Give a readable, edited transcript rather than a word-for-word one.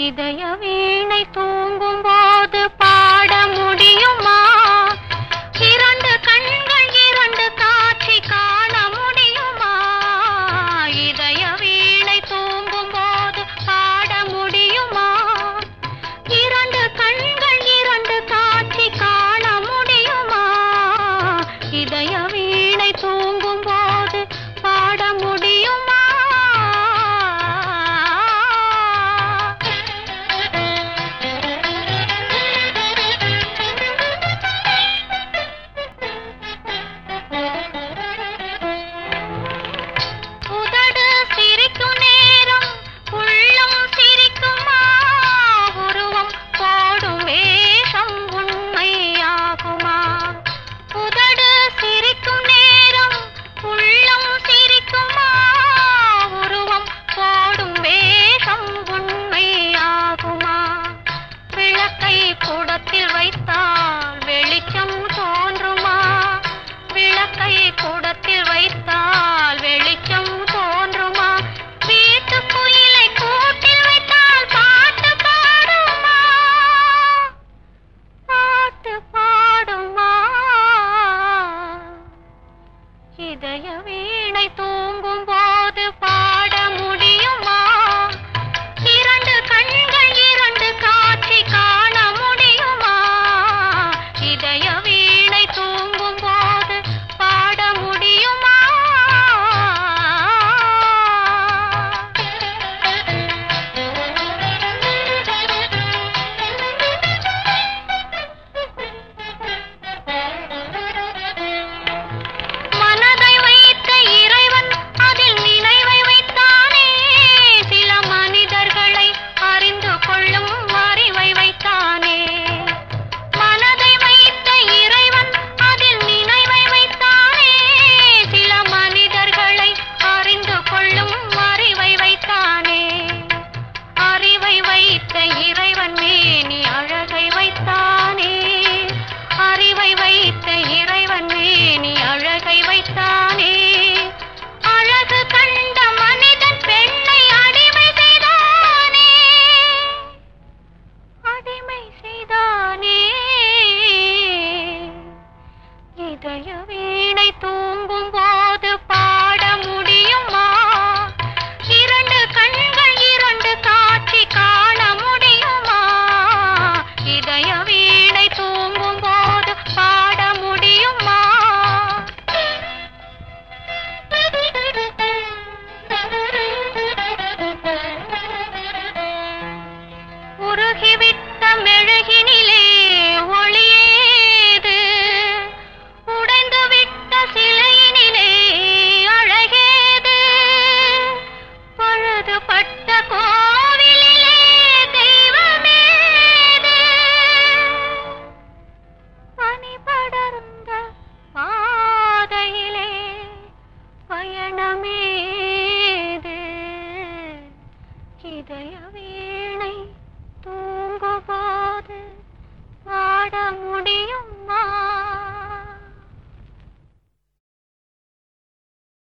இதய வீணை தூங்கும் போது பாட முடியுமா? இரண்டு கண்கள் இரண்டு காட்சி காண முடியுமா? இதய வீணை தூங்கும் போது பாட முடியுமா? இரண்டு கண்கள் இரண்டு காட்சி காண முடியுமா? இதய வீணை தூங்கும் போது பாட முடியுமா? கூடத்தில் வைத்தால் வெளிச்சம் தோன்றுமா? விளக்கை கூடத்தில் வைத்தால் வெளிச்சம் தோன்றுமா? வீட்டு குயிலை கூட்டில் வைத்தால் பாட்டு பாடுமா? பாட்டு பாடுமா? இதய வீணை தூங்கும் போது பாட முடியுமா? இரண்டு கண்கள் இரண்டு காட்சி காண முடியுமா? இதய வீணை தூங்கும் போது பாட முடியுமா? மனதை வைத்த இறைவன் அதில் நினைவை வைத்தானே, சில மனிதர்களை அறிந்து கொள்ளும் அறிவை வைத்தானே. மனதை வைத்த இறைவன் அதில் நினைவை வைத்தானே, சில மனிதர்களை அறிந்து கொள்ளும் அறிவை வைத்தானே. அறிவை வைத்த இறைவன் மேனி அழகை வைத்தானே, அறிவை வைத்த இறைவன் மேனி அழகை வைத்தானே. அழகு கண்ட மனிதன் பெண்ணை அடிமை செய்தானே, அடிமை செய்தானே. இதய வீணை தூங்கும் போது பாட முடியுமா? இரண்டு கண்கள் இரண்டு காட்சி காண முடியுமா? இதய வீணை தூங்கும் போது பாட முடியுமா? உருகிவிட்ட மெழுகினிலே ஒளியேது, உடைந்துவிட்ட சிலையினிலே அழகேது. பழுதுபட்ட கோவிலிலே தெய்வமேது, பனி படர்ந்த பாதையிலே பயணமேது. இதய வீணை தூங்கும்போது பாட முடியுமா?